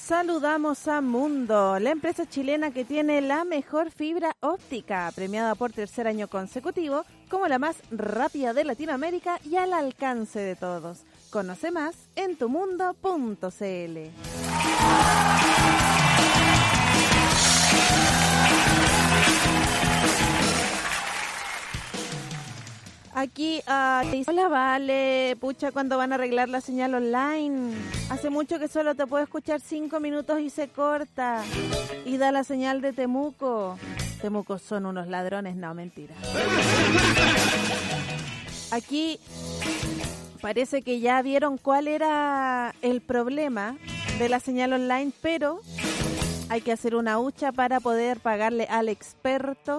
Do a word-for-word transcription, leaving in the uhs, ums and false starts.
Saludamos a Mundo, la empresa chilena que tiene la mejor fibra óptica, premiada por tercer año consecutivo como la más rápida de Latinoamérica y al alcance de todos. Conoce más en tu mundo punto c l. Aquí, uh, hola Vale, pucha, ¿cuándo van a arreglar la señal online? Hace mucho que solo te puedo escuchar cinco minutos y se corta. Y da la señal de Temuco. Temuco son unos ladrones, no, mentira. Aquí parece que ya vieron cuál era el problema de la señal online, pero hay que hacer una hucha para poder pagarle al experto